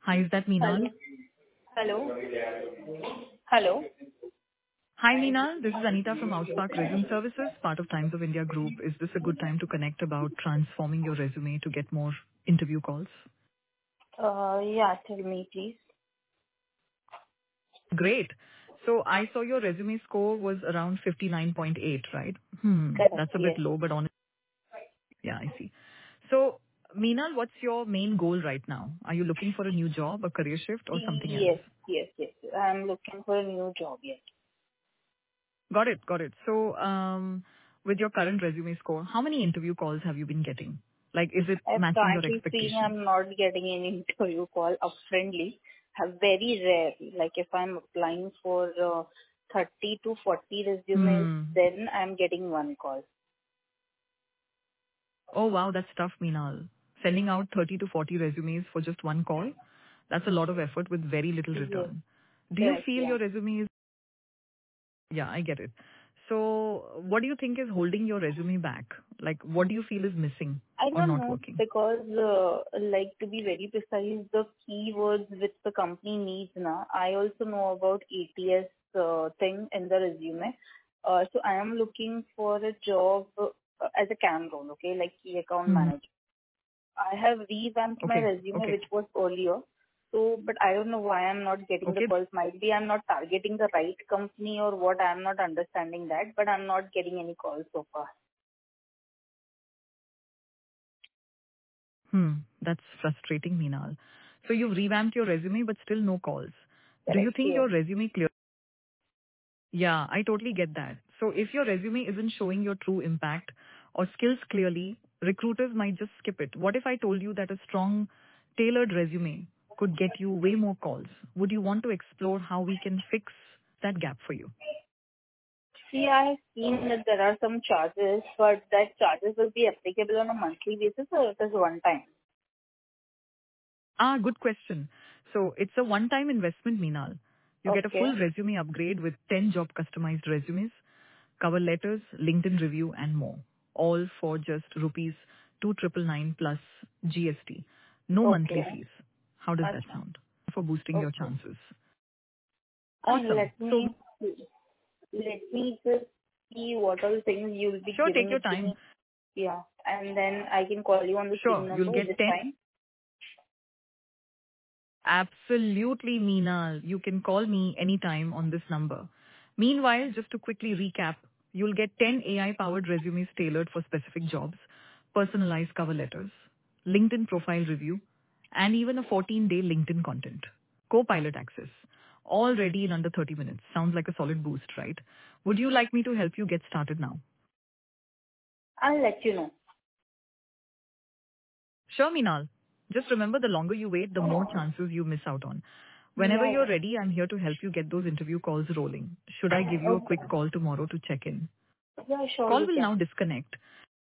Hi, is that Hello. Meenal? Hello. Hello. Hi, Meenal. This is Anita from Outspark Resume Services, part of Times of India Group. Is this a good time to connect about transforming your resume to get more interview calls? Yeah, tell me, please. Great. So I saw your resume score was around 59.8, right? Correct. That's a bit Yes. low, but honestly, yeah, I see. So, Meenal, what's your main goal right now? Are you looking for a new job, a career shift, or something else? Yes, yes, yes. I'm looking for a new job, yes. Got it. Got it. So, with your current resume score, how many interview calls have you been getting? Like, is it I'm matching your currently seeing expectations? I'm not getting any interview call upfrontly. Very rare. Like if I'm applying for 30 to 40 resumes, Hmm. then I'm getting one call. Oh, wow, that's tough, Meenal. Sending out 30 to 40 resumes for just one call, that's a lot of effort with very little Yes, return. Do you correct, feel yeah. your resume is... Yeah, I get it. So what do you think is holding your resume back? Like, what do you feel is missing I or don't not know working? because, like to be very precise, the keywords which the company needs now. I also know about ATS thing in the resume. So I am looking for a job as a CAM role, okay, like key account Hmm. manager. I have revamped my Okay. resume, Okay. which was earlier. So, but I don't know why I'm not getting the Okay. calls. Might be I'm not targeting the right company or what. I'm not understanding that, but I'm not getting any calls so far. That's frustrating, Meenal. So you've revamped your resume, but still no calls. Do you Correct. think Yes. your resume clear? Yeah, I totally get that. So if your resume isn't showing your true impact or skills clearly, recruiters might just skip it. What if I told you that a strong, tailored resume could get you way more calls? Would you want to explore how we can fix that gap for you? See, I have seen that there are some charges, but that charges will be applicable on a monthly basis or it is one time? Good question. So it's a one-time investment, Meenal. You get a Okay. full resume upgrade with 10 job customized resumes, cover letters, LinkedIn review, and more. All for just rupees 2,999 plus GST. No monthly Okay. fees. How does that Acha. sound? For boosting your Okay. chances. And Awesome. So let me just see what all things you'll be sure, take giving your it to time. me. Yeah. And then I can call you on the same Sure, you'll number. Is get it 10. fine? Absolutely, Meena. You can call me anytime on this number. Meanwhile, just to quickly recap, you'll get 10 AI-powered resumes tailored for specific jobs, personalized cover letters, LinkedIn profile review, and even a 14-day LinkedIn content. Copilot access. All ready in under 30 minutes. Sounds like a solid boost, right? Would you like me to help you get started now? I'll let you know. Sure, Meenal. Just remember, the longer you wait, the more chances you miss out on. Whenever Yeah, you're yeah. ready, I'm here to help you get those interview calls rolling. Should I give you a Okay. quick call tomorrow to check in? Yeah, sure Call you will can. now disconnect.